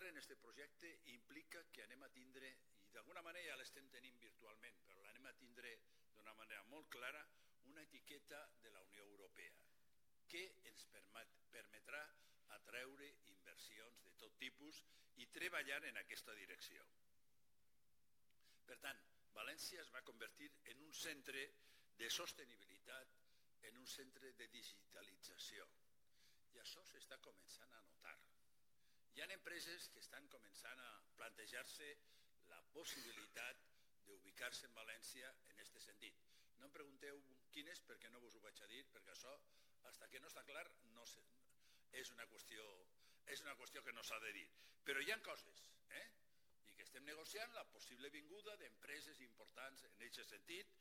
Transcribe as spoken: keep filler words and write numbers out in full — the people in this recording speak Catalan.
en aquest projecte implica que anem a tindre, i d'alguna manera ja l'estem tenint virtualment, però l'anem a tindre d'una manera molt clara, una etiqueta de la Unió Europea que ens permet, permetrà atreure inversions de tot tipus i treballar en aquesta direcció. Per tant, València es va convertir en un centre de sostenibilitat, en un centre de digitalització. I això s'està començant a notar. Hi ha empreses que estan començant a plantejar-se la possibilitat d'ubicar-se en València en aquest sentit. No em pregunteu quines perquè no vos ho vaig a dir, perquè això, fins que no està clar, no sé, és una qüestió, és una qüestió que no s'ha de dir. Però hi ha coses, eh? I que estem negociant la possible vinguda d'empreses importants en aquest sentit,